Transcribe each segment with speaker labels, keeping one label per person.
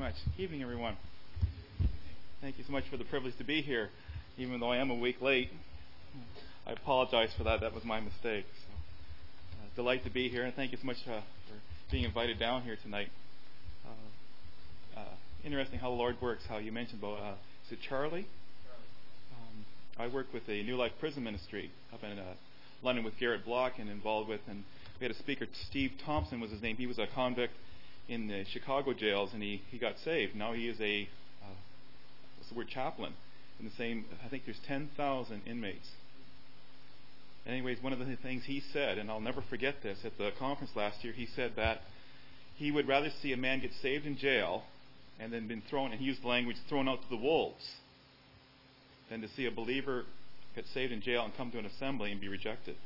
Speaker 1: much. Evening, everyone. Thank you so much for the privilege to be here, even though I am a week late. I apologize for that. That was my mistake. So, delight to be here, and thank you so much for being invited down here tonight. Interesting how the Lord works, how you mentioned about, is it Charlie? I work with the New Life Prison Ministry up in London with Garrett Block and involved with, and we had a speaker, Steve Thompson was his name. He was a convict in the Chicago jails, and he got saved. Now he is a, what's the word, chaplain in the same, I think there's 10,000 inmates. Anyways, one of the things he said, and I'll never forget this, at the conference last year, he said that he would rather see a man get saved in jail and then been thrown, and he used the language, thrown out to the wolves, than to see a believer get saved in jail and come to an assembly and be rejected.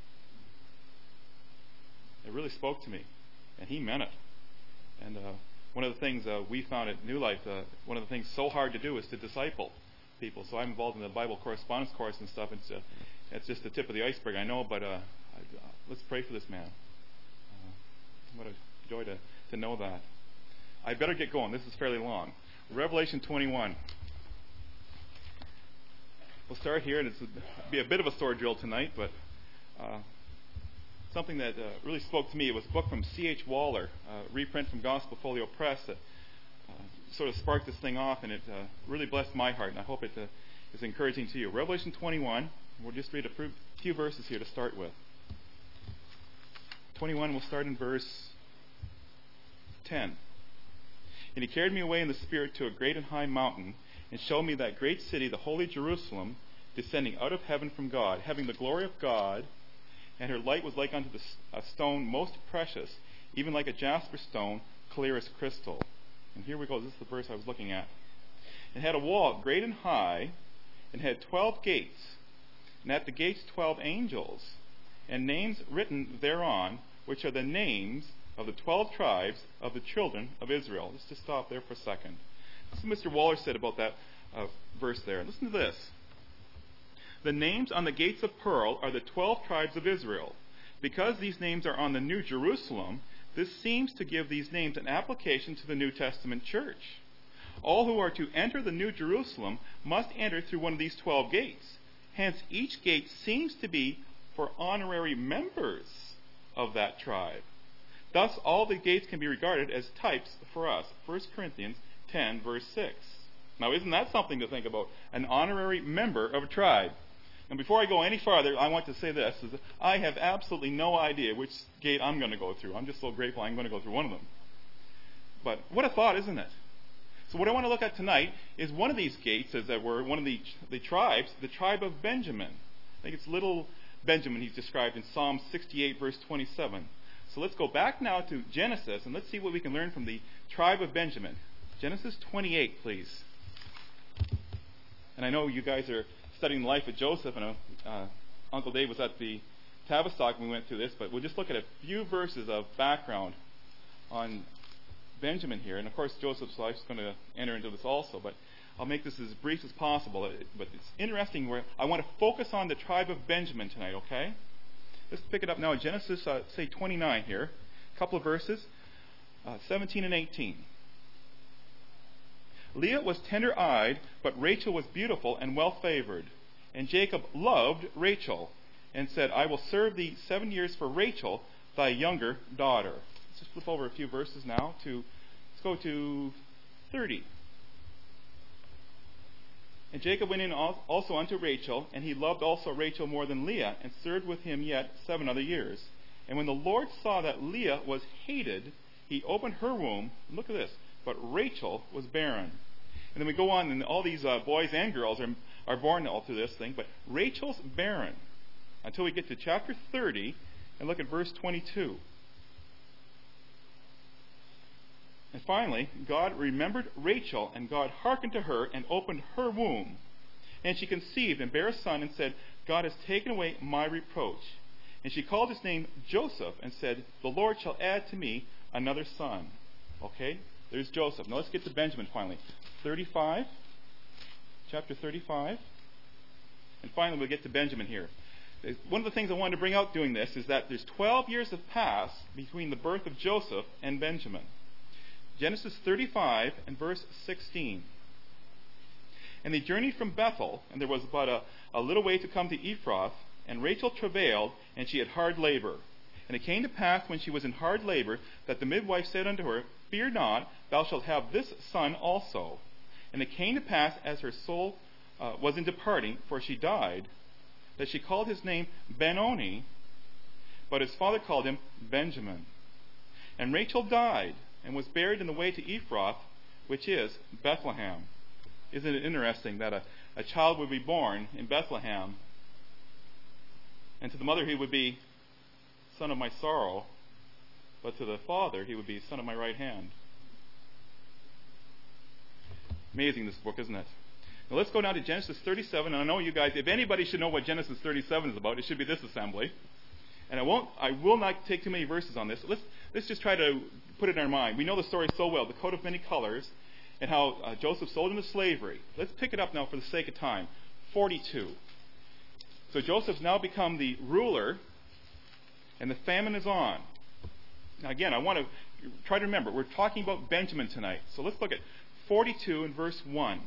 Speaker 1: It really spoke to me, and he meant it. And one of the things we found at New Life, one of the things so hard to do is to disciple people. So I'm involved in the Bible correspondence course and stuff. It's just the tip of the iceberg, I know, but let's pray for this man. What a joy to know that. I better get going. This is fairly long. Revelation 21. We'll start here, and it'll be a bit of a sword drill tonight, but something that really spoke to me. It was a book from C.H. Waller, reprint from Gospel Folio Press, that sort of sparked this thing off, and it really blessed my heart, and I hope it is encouraging to you. Revelation 21, we'll just read a few verses here to start with. 21, we'll start in verse 10. And he carried me away in the Spirit to a great and high mountain, and showed me that great city, the holy Jerusalem, descending out of heaven from God, having the glory of God, and her light was like unto a stone most precious, even like a jasper stone, clear as crystal. And here we go, this is the verse I was looking at. It had a wall great and high, and had 12 gates, and at the gates 12 angels, and names written thereon, which are the names of the 12 tribes of the children of Israel. Let's just stop there for a second. This is what Mr. Waller said about that verse there. Listen to this. The names on the gates of pearl are the 12 tribes of Israel. Because these names are on the New Jerusalem, this seems to give these names an application to the New Testament church. All who are to enter the New Jerusalem must enter through one of these 12 gates. Hence, each gate seems to be for honorary members of that tribe. Thus, all the gates can be regarded as types for us. 1 Corinthians 10, verse 6. Now, isn't that something to think about? An honorary member of a tribe. And before I go any farther, I want to say this. Is that I have absolutely no idea which gate I'm going to go through. I'm just so grateful I'm going to go through one of them. But what a thought, isn't it? So what I want to look at tonight is one of these gates, as it were, one of the tribes, the tribe of Benjamin. I think it's little Benjamin he's described in Psalm 68, verse 27. So let's go back now to Genesis, and let's see what we can learn from the tribe of Benjamin. Genesis 28, please. And I know you guys are studying the life of Joseph, and Uncle Dave was at the Tavistock when we went through this, but we'll just look at a few verses of background on Benjamin here. And of course, Joseph's life is going to enter into this also, but I'll make this as brief as possible. But it's interesting where I want to focus on the tribe of Benjamin tonight, okay? Let's pick it up now in Genesis, say 29 here. A couple of verses, 17 and 18. Leah was tender-eyed, but Rachel was beautiful and well-favored. And Jacob loved Rachel, and said, I will serve thee 7 years for Rachel, thy younger daughter. Let's just flip over a few verses now. Let's go to 30. And Jacob went in also unto Rachel, and he loved also Rachel more than Leah, and served with him yet 7 other years. And when the Lord saw that Leah was hated, he opened her womb. Look at this. But Rachel was barren. And then we go on, and all these boys and girls are born all through this thing. But Rachel's barren until we get to chapter 30 and look at verse 22. And finally, God remembered Rachel, and God hearkened to her and opened her womb. And she conceived and bare a son, and said, God has taken away my reproach. And she called his name Joseph, and said, the Lord shall add to me another son. Okay? There's Joseph. Now let's get to Benjamin finally. 35. Chapter 35. And finally we'll get to Benjamin here. One of the things I wanted to bring out doing this is that there's 12 years have passed between the birth of Joseph and Benjamin. Genesis 35 and verse 16. And they journeyed from Bethel, and there was but a little way to come to Ephrath, and Rachel travailed, and she had hard labor. And it came to pass, when she was in hard labor, that the midwife said unto her, Fear not, thou shalt have this son also. And it came to pass, as her soul was in departing, for she died, that she called his name Benoni, but his father called him Benjamin. And Rachel died, and was buried in the way to Ephrath, which is Bethlehem. Isn't it interesting that a child would be born in Bethlehem, and to the mother he would be son of my sorrow, but to the father he would be son of my right hand. Amazing, this book, isn't it? Now let's go down to Genesis 37, and I know you guys, if anybody should know what Genesis 37 is about, it should be this assembly. And I will not take too many verses on this. Let's just try to put it in our mind. We know the story so well, the coat of many colors, and how Joseph sold into slavery. Let's pick it up now for the sake of time. 42. So Joseph's now become the ruler, and the famine is on. Now again, I want to try to remember, we're talking about Benjamin tonight. So let's look at 42 and verse 1.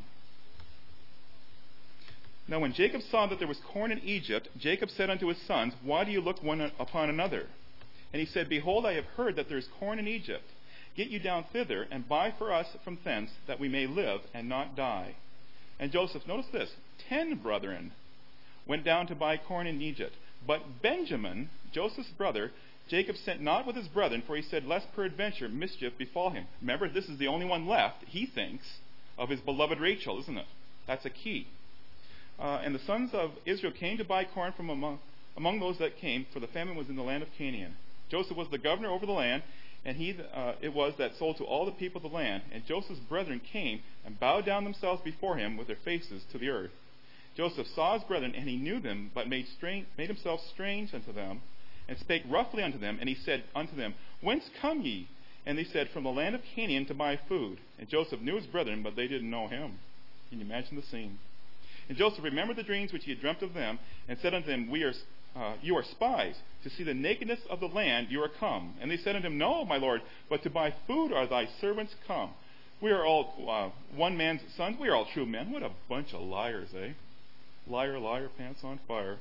Speaker 1: Now when Jacob saw that there was corn in Egypt, Jacob said unto his sons, Why do you look one upon another? And he said, Behold, I have heard that there is corn in Egypt. Get you down thither, and buy for us from thence, that we may live and not die. And Joseph, notice this, 10 brethren went down to buy corn in Egypt. But Benjamin, Joseph's brother, Jacob sent not with his brethren, for he said, Lest peradventure mischief befall him. Remember, this is the only one left, he thinks, of his beloved Rachel, isn't it? That's a key. And the sons of Israel came to buy corn from among those that came, for the famine was in the land of Canaan. Joseph was the governor over the land, and it was that sold to all the people of the land. And Joseph's brethren came and bowed down themselves before him with their faces to the earth. Joseph saw his brethren, and he knew them, but made himself strange unto them, and spake roughly unto them. And he said unto them, Whence come ye? And they said, From the land of Canaan to buy food. And Joseph knew his brethren, but they didn't know him. Can you imagine the scene? And Joseph remembered the dreams which he had dreamt of them, and said unto them, You are spies. To see the nakedness of the land you are come. And they said unto him, No, my lord, but to buy food are thy servants come. We are all one man's sons. We are all true men. What a bunch of liars, eh? Liar, liar, pants on fire.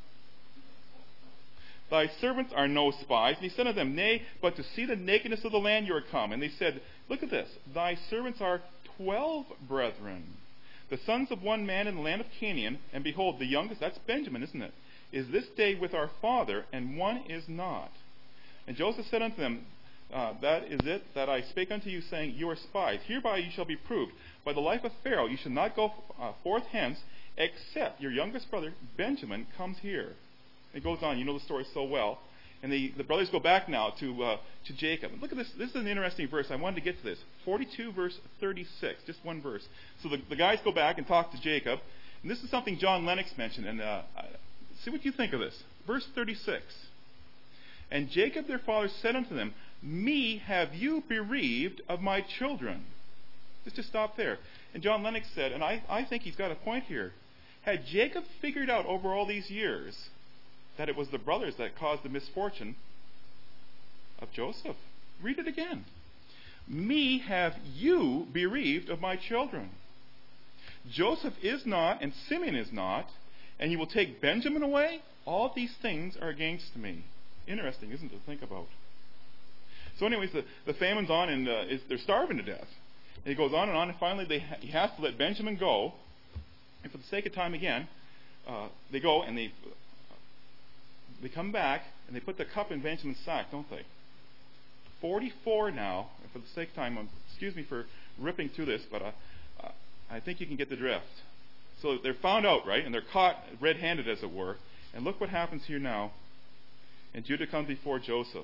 Speaker 1: Thy servants are no spies. And he said unto them, Nay, but to see the nakedness of the land you are come. And they said, Look at this. Thy servants are 12 brethren, the sons of one man in the land of Canaan. And behold, the youngest, that's Benjamin, isn't it, is this day with our father, and one is not. And Joseph said unto them, That is it that I spake unto you, saying, You are spies. Hereby you shall be proved. By the life of Pharaoh you shall not go forth hence, except your youngest brother Benjamin comes here. It goes on. You know the story so well. And the brothers go back now to Jacob. And look at this. This is an interesting verse. I wanted to get to this. 42 verse 36. Just one verse. So the guys go back and talk to Jacob. And this is something John Lennox mentioned. And see what you think of this. Verse 36. And Jacob their father said unto them, Me have you bereaved of my children. Just stop there. And John Lennox said, and I think he's got a point here. Had Jacob figured out over all these years that it was the brothers that caused the misfortune of Joseph? Read it again. Me have you bereaved of my children. Joseph is not, and Simeon is not, and you will take Benjamin away? All these things are against me. Interesting, isn't it, to think about? So anyways, the famine's on, and they're starving to death. And he goes on, and finally he has to let Benjamin go. And for the sake of time again, they go, and they come back, and they put the cup in Benjamin's sack, don't they? 44 now, and for the sake of time, excuse me for ripping through this, but I think you can get the drift. So they're found out, right? And they're caught red-handed, as it were. And look what happens here now. And Judah comes before Joseph.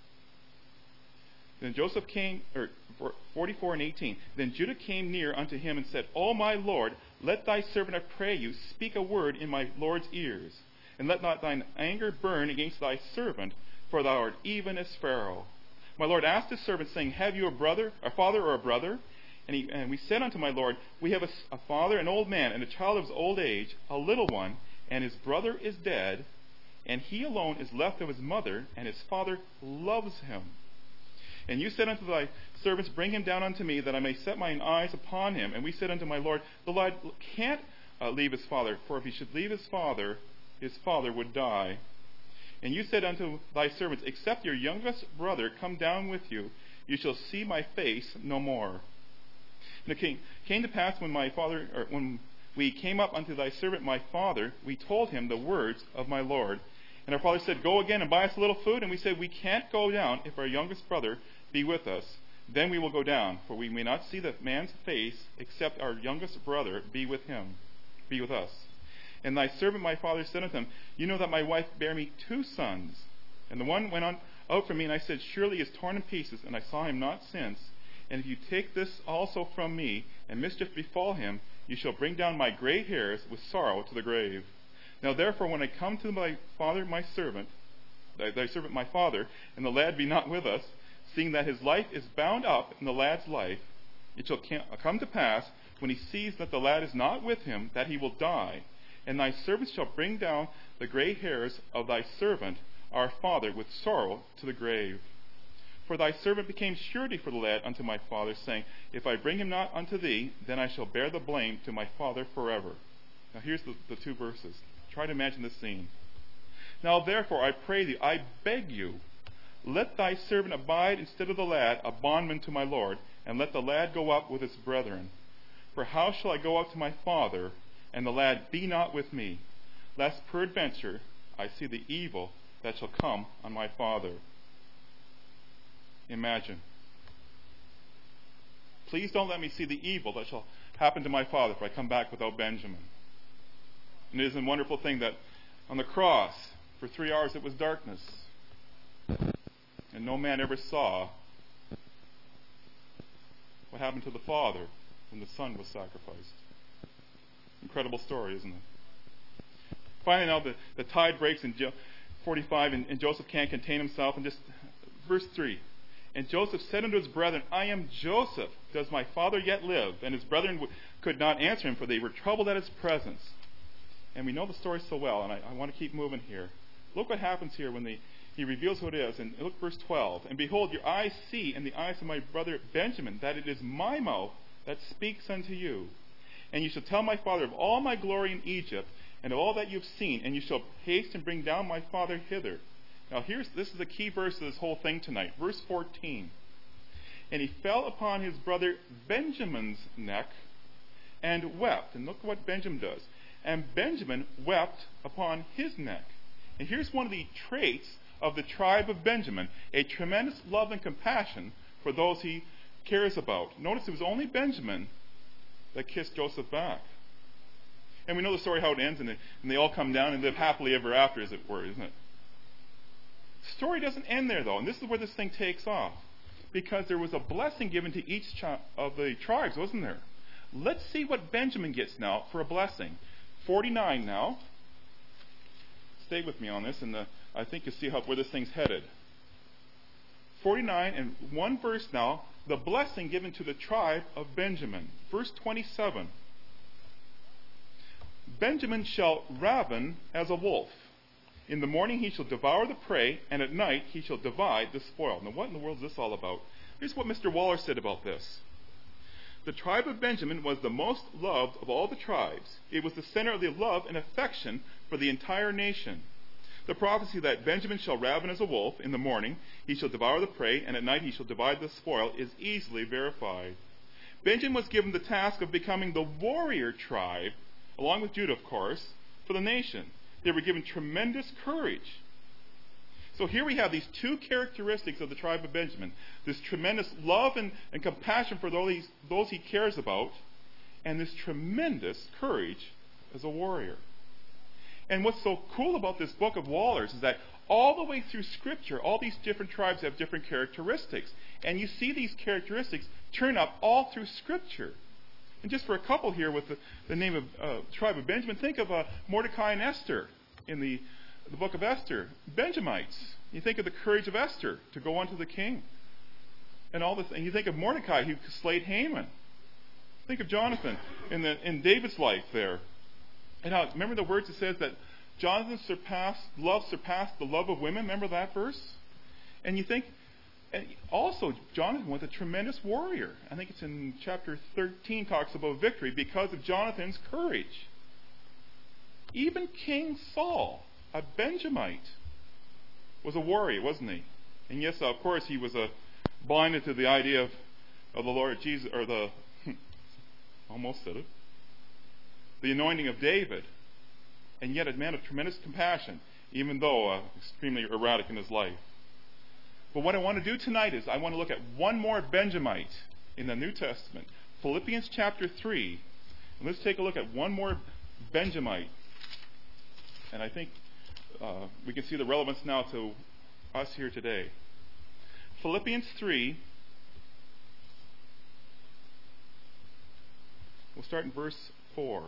Speaker 1: Then Joseph came, 44 and 18. Then Judah came near unto him and said, O my Lord, let thy servant, I pray you, speak a word in my Lord's ears. And let not thine anger burn against thy servant, for thou art even as Pharaoh. My Lord asked his servant, saying, Have you a father or a brother? And we said unto my Lord, We have a father, an old man, and a child of his old age, a little one, and his brother is dead, and he alone is left of his mother, and his father loves him. And you said unto thy servants, Bring him down unto me, that I may set mine eyes upon him. And we said unto my Lord, The lad can't leave his father, for if he should leave his father would die. And you said unto thy servants, Except your youngest brother come down with you, you shall see my face no more. And it came to pass when we came up unto thy servant my father, we told him the words of my Lord. And our father said, Go again and buy us a little food. And we said, We can't go down if our youngest brother be with us. Then we will go down, for we may not see the man's face, except our youngest brother be with us. And thy servant my father said unto him, You know that my wife bare me 2 sons. And the one went out from me, and I said, Surely he is torn in pieces, and I saw him not since. And if you take this also from me, and mischief befall him, you shall bring down my gray hairs with sorrow to the grave. Now therefore, when I come to my father, my servant, thy servant my father, and the lad be not with us, seeing that his life is bound up in the lad's life, it shall come to pass, when he sees that the lad is not with him, that he will die. And thy servants shall bring down the gray hairs of thy servant, our father, with sorrow to the grave. For thy servant became surety for the lad unto my father, saying, If I bring him not unto thee, then I shall bear the blame to my father forever. Now here's the 2 verses. Try to imagine this scene. Now therefore, I pray thee, I beg you, let thy servant abide instead of the lad, a bondman to my Lord, and let the lad go up with his brethren. For how shall I go up to my father, and the lad be not with me, lest peradventure I see the evil that shall come on my father? Imagine. Please don't let me see the evil that shall happen to my father if I come back without Benjamin. And it is a wonderful thing that on the cross, for 3 hours it was darkness. And no man ever saw what happened to the father when the son was sacrificed. Incredible story, isn't it? Finally, now the tide breaks in 45, and Joseph can't contain himself. And just verse 3. And Joseph said unto his brethren, I am Joseph. Does my father yet live? And his brethren could not answer him, for they were troubled at his presence. And we know the story so well, and I want to keep moving here. Look what happens here when he reveals who it is. And look verse 12. And behold, your eyes see in the eyes of my brother Benjamin that it is my mouth that speaks unto you. And you shall tell my father of all my glory in Egypt, and of all that you have seen, and you shall haste and bring down my father hither. Now this is the key verse of this whole thing tonight. Verse 14. And he fell upon his brother Benjamin's neck and wept. And look what Benjamin does. And Benjamin wept upon his neck. And here's one of the traits of the tribe of Benjamin, a tremendous love and compassion for those he cares about. Notice it was only Benjamin that kissed Joseph back. And we know the story how it ends, and they all come down and live happily ever after, as it were, isn't it? The story doesn't end there, though, and this is where this thing takes off. Because there was a blessing given to each of the tribes, wasn't there? Let's see what Benjamin gets now for a blessing. 49 now. Stay with me on this, and I think you'll see where this thing's headed. 49 and 1 verse now, the blessing given to the tribe of Benjamin. Verse 27. Benjamin shall raven as a wolf. In the morning he shall devour the prey, and at night he shall divide the spoil. Now what in the world is this all about? Here's what Mr. Waller said about this. The tribe of Benjamin was the most loved of all the tribes. It was the center of the love and affection for the entire nation. The prophecy that Benjamin shall raven as a wolf, in the morning he shall devour the prey, and at night he shall divide the spoil, is easily verified. Benjamin was given the task of becoming the warrior tribe, along with Judah, of course, for the nation. They were given tremendous courage. So here we have these 2 characteristics of the tribe of Benjamin. This tremendous love and compassion for those he cares about, and this tremendous courage as a warrior. And what's so cool about this book of Waller's is that all the way through Scripture, all these different tribes have different characteristics. And you see these characteristics turn up all through Scripture. And just for a couple here with the name of tribe of Benjamin, think of Mordecai and Esther in the book of Esther. Benjamites. You think of the courage of Esther to go unto the king. And and you think of Mordecai who slayed Haman. Think of Jonathan in David's life there. And remember the words it says that Jonathan's love surpassed the love of women? Remember that verse? And you think And also, Jonathan was a tremendous warrior. I think it's in chapter 13 talks about victory because of Jonathan's courage. Even King Saul, a Benjamite, was a warrior, wasn't he? And yes, of course, he was blinded to the idea of the Lord Jesus, or almost said it, the anointing of David, and yet a man of tremendous compassion, even though extremely erratic in his life. But what I want to do tonight is I want to look at one more Benjamite in the New Testament, Philippians chapter 3. And let's take a look at one more Benjamite. And I think we can see the relevance now to us here today. Philippians 3. We'll start in verse 4.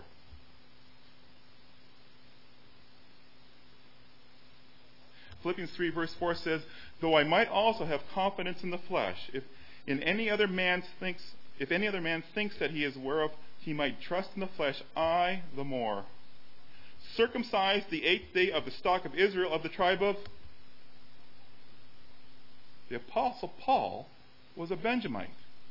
Speaker 1: Philippians 3 verse 4 says, "Though I might also have confidence in the flesh, if any other man thinks that he is whereof he might trust in the flesh, I the more. Circumcised the 8th day of the stock of Israel, of the tribe of..." The Apostle Paul was a Benjamite.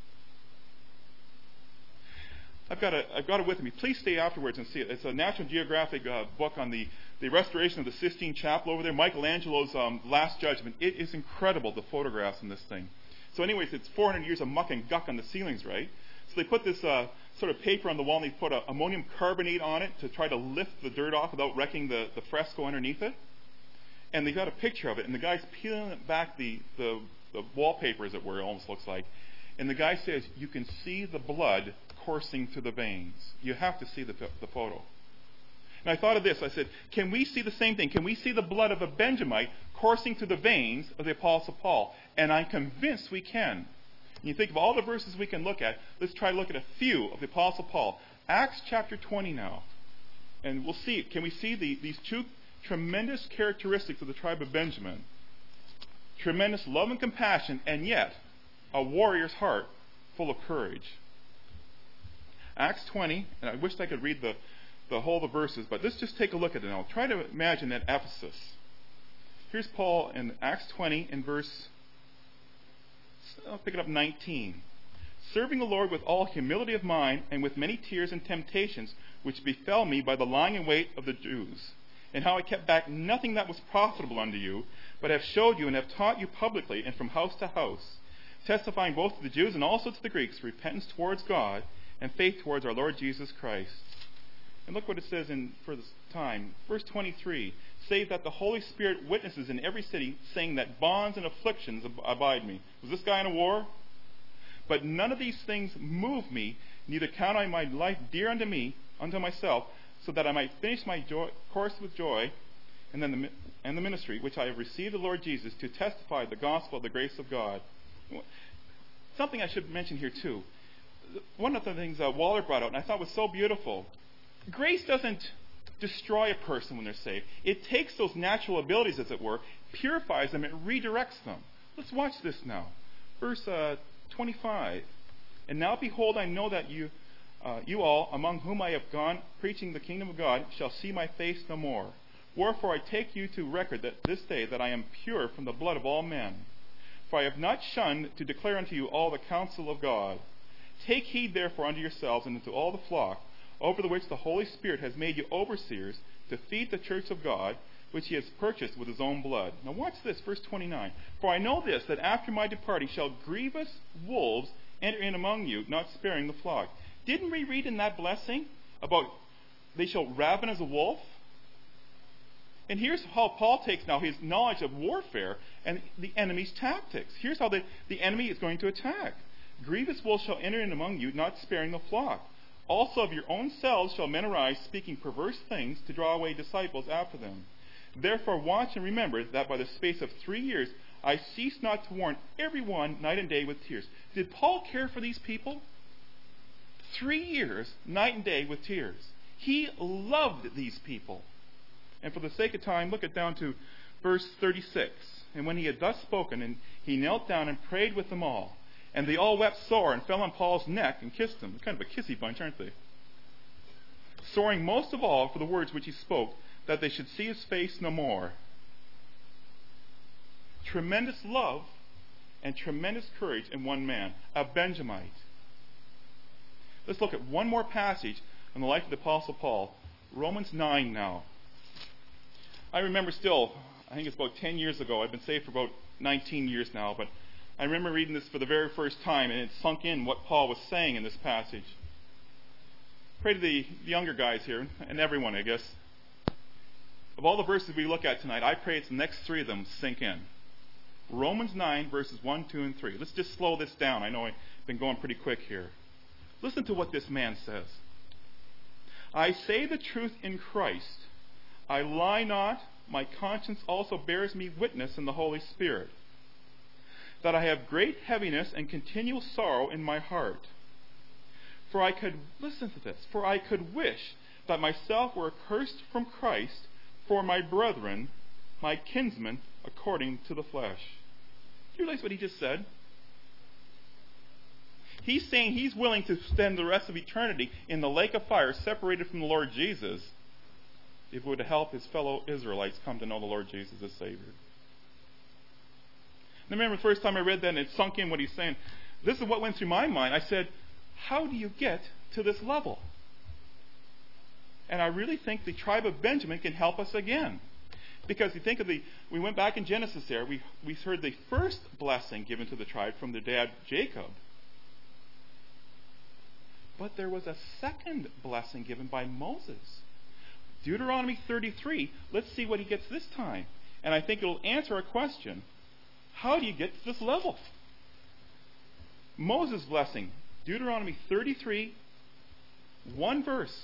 Speaker 1: I've got it with me. Please stay afterwards and see it. It's a National Geographic book on the restoration of the Sistine Chapel over there, Michelangelo's Last Judgment. It is incredible, the photographs in this thing. So anyways, it's 400 years of muck and guck on the ceilings, right? So they put this sort of paper on the wall, and they put ammonium carbonate on it to try to lift the dirt off without wrecking the fresco underneath it. And they got a picture of it, and the guy's peeling back the wallpaper, as it were, it almost looks like. And the guy says, you can see the blood coursing through the veins. You have to see the photo. And I thought of this. I said, can we see the same thing? Can we see the blood of a Benjamite coursing through the veins of the Apostle Paul? And I'm convinced we can. And you think of all the verses we can look at. Let's try to look at a few of the Apostle Paul. Acts chapter 20 now. And we'll see. Can we see these two tremendous characteristics of the tribe of Benjamin? Tremendous love and compassion, and yet a warrior's heart full of courage. Acts 20, and I wish I could read the whole of the verses, but let's just take a look at it now. Try to imagine that Ephesus. Here's Paul in Acts 20 in verse, I'll pick it up 19. "Serving the Lord with all humility of mind and with many tears and temptations, which befell me by the lying in wait of the Jews, and how I kept back nothing that was profitable unto you, but have showed you and have taught you publicly and from house to house, testifying both to the Jews and also to the Greeks, repentance towards God and faith towards our Lord Jesus Christ." And look what it says for this time. Verse 23, "Save that the Holy Spirit witnesses in every city, saying that bonds and afflictions abide me." Was this guy in a war? "But none of these things move me, neither count I my life dear unto me, unto myself, so that I might finish my course with joy, and the ministry which I have received the Lord Jesus, to testify the gospel of the grace of God." Something I should mention here too. One of the things Waller brought out, and I thought was so beautiful. Grace doesn't destroy a person when they're saved. It takes those natural abilities, as it were, purifies them, and redirects them. Let's watch this now. Verse 25. "And now behold, I know that you all, among whom I have gone preaching the kingdom of God, shall see my face no more. Wherefore I take you to record that this day that I am pure from the blood of all men. For I have not shunned to declare unto you all the counsel of God. Take heed therefore unto yourselves and unto all the flock, over the which the Holy Spirit has made you overseers, to feed the church of God, which he has purchased with his own blood." Now watch this, verse 29. "For I know this, that after my departing shall grievous wolves enter in among you, not sparing the flock." Didn't we read in that blessing about they shall raven as a wolf? And here's how Paul takes now his knowledge of warfare and the enemy's tactics. Here's how the enemy is going to attack. "Grievous wolves shall enter in among you, not sparing the flock. Also of your own selves shall men arise, speaking perverse things, to draw away disciples after them. Therefore watch and remember that by the space of 3 years I cease not to warn every one night and day with tears." Did Paul care for these people? 3 years, night and day with tears. He loved these people. And for the sake of time, look down to verse 36. "And when he had thus spoken, and he knelt down and prayed with them all. And they all wept sore and fell on Paul's neck and kissed him." Kind of a kissy bunch, aren't they? "Soaring most of all for the words which he spoke, that they should see his face no more." Tremendous love and tremendous courage in one man, a Benjamite. Let's look at one more passage on the life of the Apostle Paul. Romans 9 now. I remember still, I think it's about 10 years ago. I've been saved for about 19 years now, but I remember reading this for the very first time, and it sunk in what Paul was saying in this passage. Pray to the younger guys here, and everyone, I guess. Of all the verses we look at tonight, I pray it's the next three of them sink in. Romans 9, verses 1, 2, and 3. Let's just slow this down. I know I've been going pretty quick here. Listen to what this man says. I say the truth in Christ. I lie not. My conscience also bears me witness in the Holy Spirit, that I have great heaviness and continual sorrow in my heart. For I could, listen to this, for I could wish that myself were accursed from Christ for my brethren, my kinsmen, according to the flesh. Do you realize what he just said? He's saying he's willing to spend the rest of eternity in the lake of fire separated from the Lord Jesus if it would help his fellow Israelites come to know the Lord Jesus as Savior. And I remember the first time I read that and it sunk in what he's saying. This is what went through my mind. I said, how do you get to this level? And I really think the tribe of Benjamin can help us again. Because you think of we went back in Genesis there, we heard the first blessing given to the tribe from their dad Jacob. But there was a second blessing given by Moses. Deuteronomy 33, let's see what he gets this time. And I think it'll answer our question, how do you get to this level? Moses' blessing, Deuteronomy 33, one verse.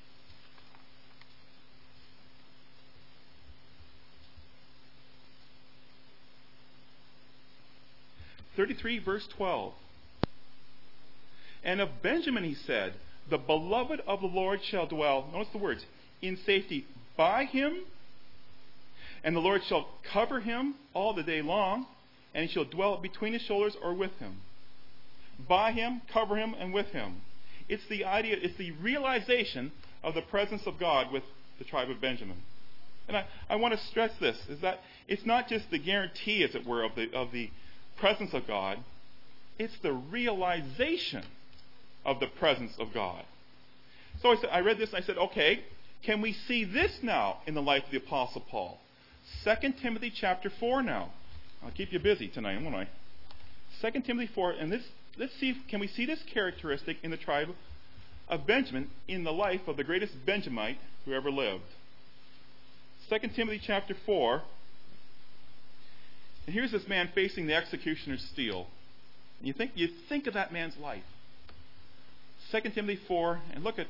Speaker 1: 33, verse 12. And of Benjamin he said, the beloved of the Lord shall dwell, notice the words, in safety by him, and the Lord shall cover him all the day long, and he shall dwell between his shoulders or with him. By him, cover him, and with him. It's the idea, it's the realization of the presence of God with the tribe of Benjamin. And I want to stress this, is that it's not just the guarantee, as it were, of the presence of God, it's the realization of the presence of God. So I read this and I said, okay, can we see this now in the life of the Apostle Paul? 2 Timothy chapter 4 now. I'll keep you busy tonight, won't I? 2 Timothy 4, and let's see, can we see this characteristic in the tribe of Benjamin in the life of the greatest Benjamite who ever lived? 2 Timothy chapter 4, and here's this man facing the executioner's steel. And you think of that man's life. 2 Timothy 4, and look at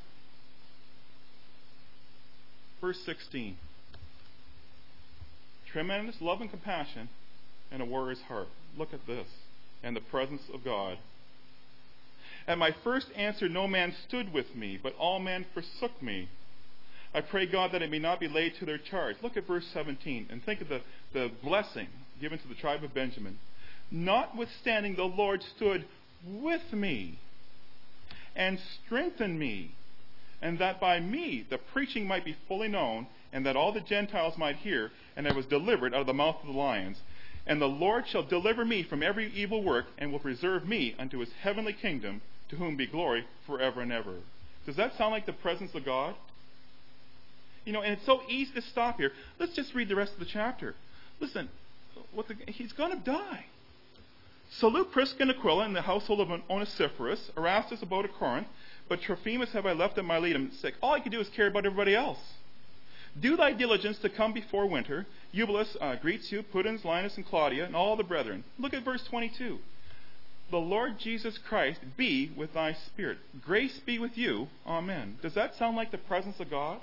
Speaker 1: verse 16. Tremendous love and compassion and a warrior's heart. Look at this. And the presence of God. At my first answer no man stood with me, but all men forsook me. I pray God that it may not be laid to their charge. Look at verse 17 and think of the blessing given to the tribe of Benjamin. Notwithstanding the Lord stood with me and strengthened me, and that by me the preaching might be fully known, and that all the Gentiles might hear, and I was delivered out of the mouth of the lions. And the Lord shall deliver me from every evil work, and will preserve me unto his heavenly kingdom, to whom be glory forever and ever. Does that sound like the presence of God? You know, and it's so easy to stop here. Let's just read the rest of the chapter. Listen, he's going to die. Salute Prisca and Aquila in the household of Onesiphorus, Erastus about at Corinth, but Trophimus have I left at Miletum sick. All I can do is care about everybody else. Do thy diligence to come before winter. Eubulus greets you, Pudens, Linus, and Claudia, and all the brethren. Look at verse 22. The Lord Jesus Christ be with thy spirit. Grace be with you. Amen. Does that sound like the presence of God?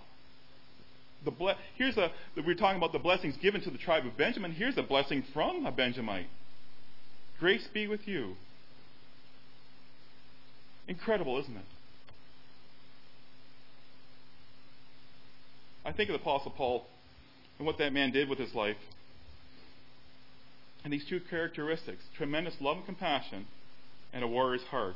Speaker 1: We're talking about the blessings given to the tribe of Benjamin. Here's a blessing from a Benjamite. Grace be with you. Incredible, isn't it? I think of the Apostle Paul and what that man did with his life. And these two characteristics, tremendous love and compassion and a warrior's heart.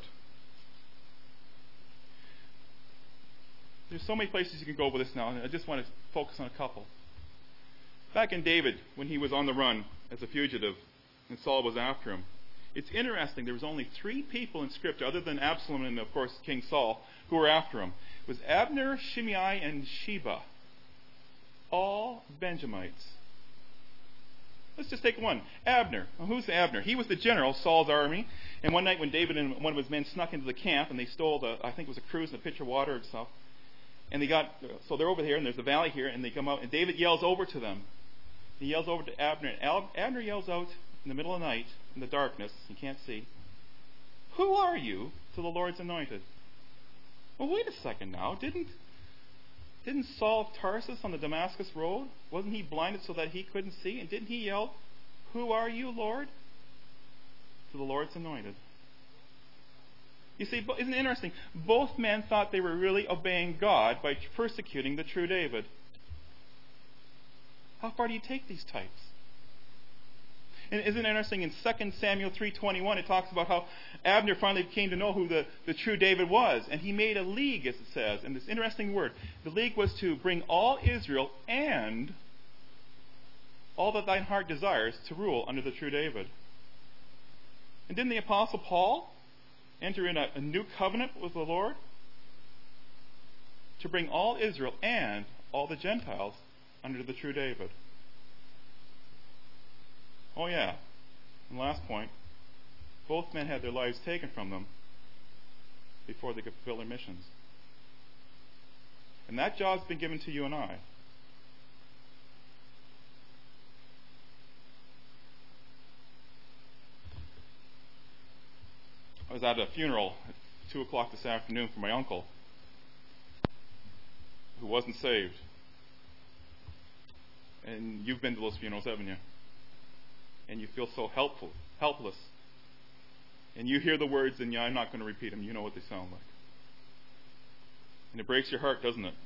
Speaker 1: There's so many places you can go with this now, and I just want to focus on a couple. Back in David, when he was on the run as a fugitive and Saul was after him. It's interesting, there was only 3 people in Scripture, other than Absalom and, of course, King Saul, who were after him. It was Abner, Shimei, and Sheba. All Benjamites. Let's just take one. Abner. Well, who's Abner? He was the general, Saul's army. And one night when David and one of his men snuck into the camp and they stole I think it was a cruse and a pitcher of water and stuff. And so they're over here and there's a valley here and they come out and David yells over to them. He yells over to Abner and Abner yells out in the middle of the night, in the darkness, you can't see, "Who are you?" to the Lord's anointed. Well, wait a second now. Didn't Saul of Tarsus on the Damascus road, wasn't he blinded so that he couldn't see? And didn't he yell, "Who are you, Lord?" to the Lord's anointed? You see, isn't it interesting? Both men thought they were really obeying God by persecuting the true David. How far do you take these types? And isn't it interesting, in 2 Samuel 3:21, it talks about how Abner finally came to know who the true David was. And he made a league, as it says. And this interesting word. The league was to bring all Israel and all that thine heart desires to rule under the true David. And didn't the Apostle Paul enter in a new covenant with the Lord? To bring all Israel and all the Gentiles under the true David. Oh yeah, and last point, both men had their lives taken from them before they could fulfill their missions. And that job's been given to you and I. I was at a funeral at 2 o'clock this afternoon for my uncle, who wasn't saved. And you've been to those funerals, haven't you? And you feel so helpless. And you hear the words, and I'm not going to repeat them. You know what they sound like. And it breaks your heart, doesn't it?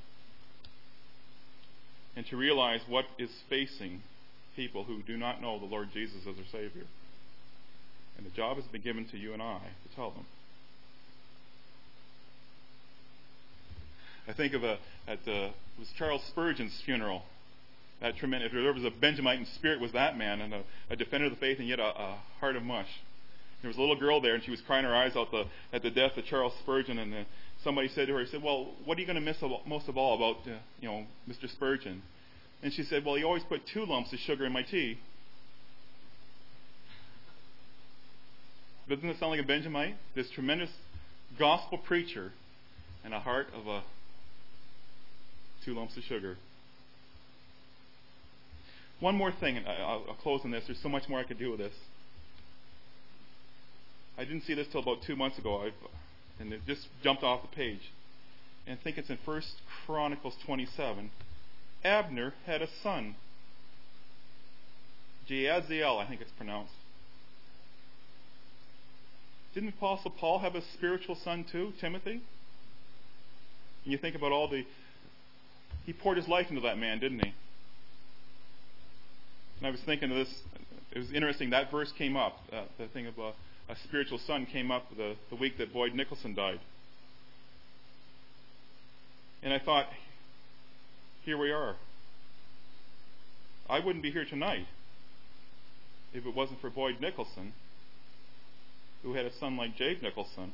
Speaker 1: And to realize what is facing people who do not know the Lord Jesus as their Savior. And the job has been given to you and I to tell them. I think of it was Charles Spurgeon's funeral. That tremendous. If there was a Benjamite in spirit, was that man, and a defender of the faith, and yet a heart of mush. There was a little girl there, and she was crying her eyes out at the death of Charles Spurgeon. And somebody said to her, he said, "Well, what are you going to miss most of all about, Mr. Spurgeon?" And she said, "Well, he always put 2 lumps of sugar in my tea." Doesn't it sound like a Benjamite? This tremendous gospel preacher, and a heart of 2 lumps of sugar. One more thing, and I'll close on this. There's so much more I could do with this. I didn't see this till about 2 months ago, and it just jumped off the page. And I think it's in 1 Chronicles 27. Abner had a son. Jahaziel, I think it's pronounced. Didn't Apostle Paul have a spiritual son too, Timothy? And you think about he poured his life into that man, didn't he? And I was thinking of this, it was interesting, that verse came up, the thing of a spiritual son came up the week that Boyd Nicholson died. And I thought, here we are. I wouldn't be here tonight if it wasn't for Boyd Nicholson, who had a son like Jade Nicholson,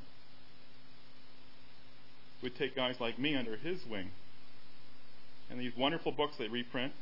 Speaker 1: who would take guys like me under his wing. And these wonderful books they reprint,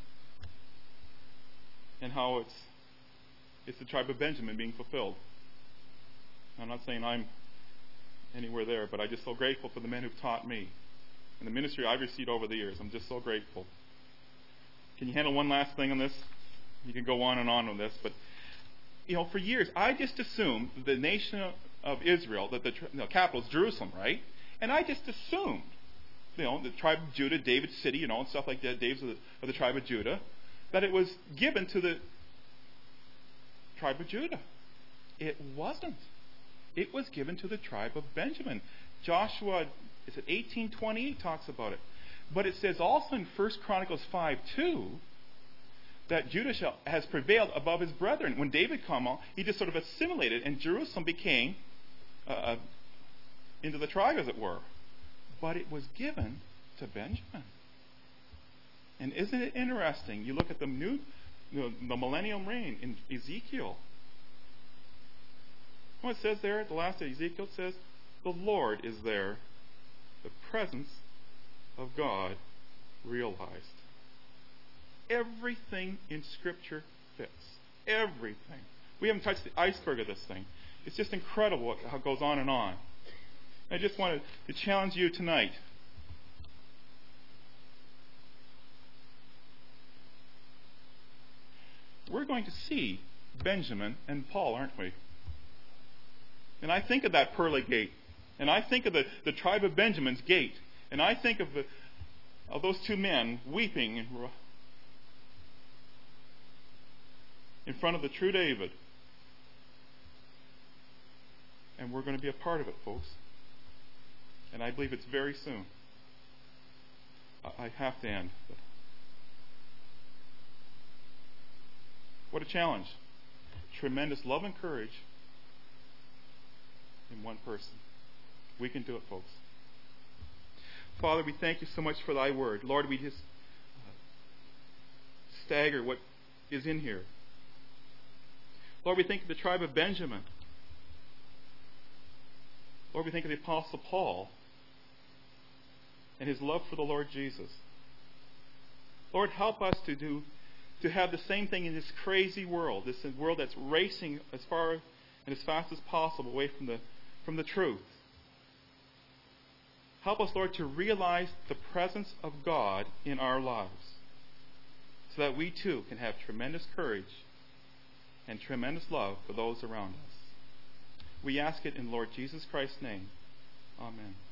Speaker 1: and how it's the tribe of Benjamin being fulfilled. I'm not saying I'm anywhere there, but I'm just so grateful for the men who've taught me and the ministry I've received over the years. I'm just so grateful. Can you handle one last thing on this? You can go on this, but for years I just assumed the nation of Israel, that the capital is Jerusalem, right? And I just assumed, the tribe of Judah, David's city, and stuff like that, David's of the tribe of Judah, that it was given to the tribe of Judah. It wasn't. It was given to the tribe of Benjamin. Joshua, is it 18:28 talks about it. But it says also in 1 Chronicles 5:2 that Judah has prevailed above his brethren. When David came on, he just sort of assimilated, and Jerusalem became into the tribe, as it were. But it was given to Benjamin. And isn't it interesting? You look at the millennium reign in Ezekiel. What it says there at the last of Ezekiel? It says, the Lord is there. The presence of God realized. Everything in Scripture fits. Everything. We haven't touched the iceberg of this thing. It's just incredible how it goes on and on. I just wanted to challenge you tonight. We're going to see Benjamin and Paul, aren't we? And I think of that pearly gate. And I think of the tribe of Benjamin's gate. And I think of those two men weeping in front of the true David. And we're going to be a part of it, folks. And I believe it's very soon. I have to end. What a challenge. Tremendous love and courage in one person. We can do it, folks. Father, we thank you so much for thy word. Lord, we just stagger what is in here. Lord, we think of the tribe of Benjamin. Lord, we think of the Apostle Paul and his love for the Lord Jesus. Lord, help us to have the same thing in this crazy world, this world that's racing as far and as fast as possible away from the truth. Help us, Lord, to realize the presence of God in our lives so that we too can have tremendous courage and tremendous love for those around us. We ask it in Lord Jesus Christ's name. Amen.